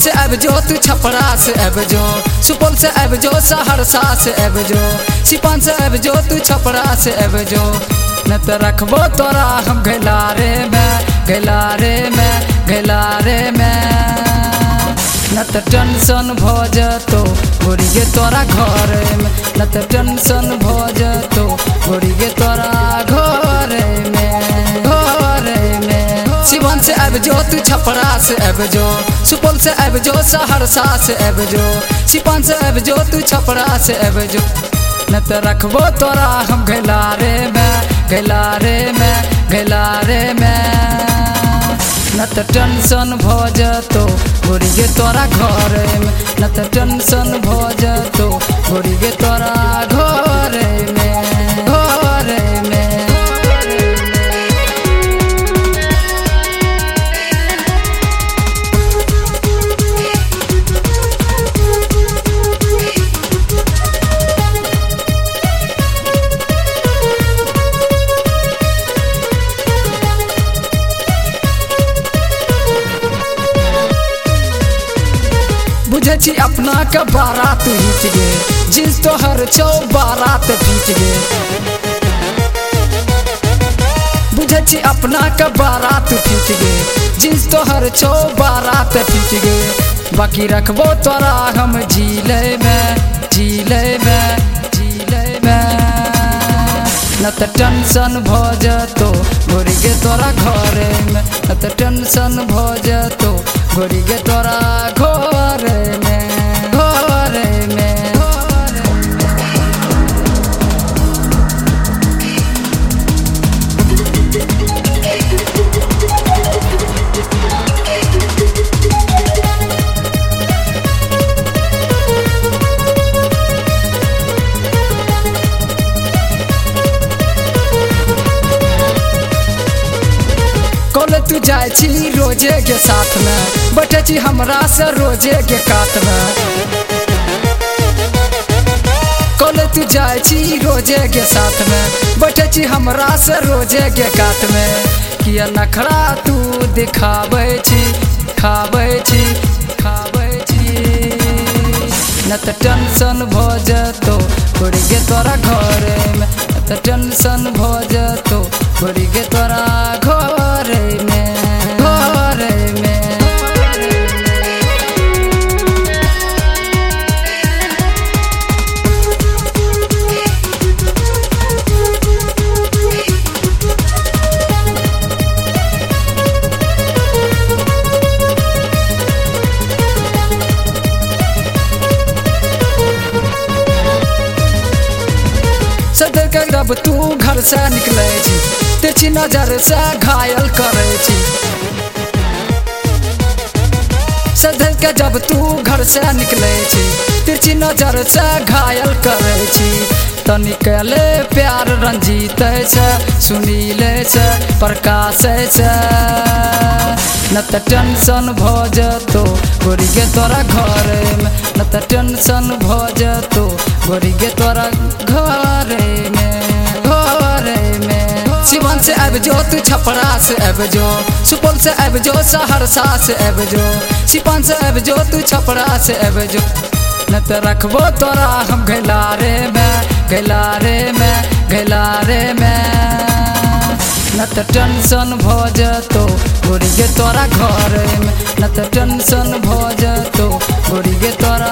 से अब जो तू छपरा से अब जो सुपौल से अब जो सहरसा से अब जो सिपान से अब जो तू छपरा से अब जो न तो रखबो तोरा हम गैलारे में गैलारे में गैलारे में न तो टेंशन भ जतो गोरी गे तोरा घर में न तो टेंशन भ जतो गोरी गे तोरा घर में घर में सिवान से अब जो तू छपरा से अब जो सुपौल से अब जो सहरसा से अब जो सिपान से अब जो तू छपरा से अब जो न तो रखबो तोरा हम गैलारे में गैलारे में गैलारे में न तो टेंशन भ जतो गोरी गे तोरा घर में न तो टेंशन भ जतो गोरी गे तोरा घर में घर में बुझे छी अपना के बारात हिट गे जिस तोहर छौ बारात पीट गे बुझे छी अपना के बारात पीट गे जिस तोहर छौ बारात पीट गे बाकी रखबो तोरा हम झीले में झीले में झीले में न तो टेंशन भ जतो गोरी गे तोरा घर में न तो टेंशन भ जतो गोरी गे तोरा घर में घर में तू जाए छी रोजे के साथ में बैठे छी हमरा से रोजे के कात में कल तू जाए छी रोजे के साथ में बैठे छी हमरा से रोजे के कात में किया नखरा तू दिखावे छी खावे छी खावे छी न तो टेंशन भ जतो गोरी गे तोरा घर में न तो टेंशन भ जतो गोरी गे तोरा घर में घर में सदर के जब तू घर से निकले छी तेजी नजर से घायल करे छी सदर के जब तू घर से निकले छी तिरछी नजर से घायल करे छी तो निकले प्यार रंजीत से सुनीले से प्रकाश से न तो टेंशन भ जतो गोरी गे तोरा घर में न तो टेंशन भ जतो गोरी गे तोरा घर में घर में सिवान से अब जो तू छपरा से अब जो सुपौल से अब जो सहरसा से अब जो सिपान से अब जो तू छपरा से अब जो न तो रखबो तोरा हम गैलारे में गैलारे में गैलारे में न तो टेंशन भ जतो गोरी गे तोरा घर में न तो टेंशन भ जतो गोरी गे तोरा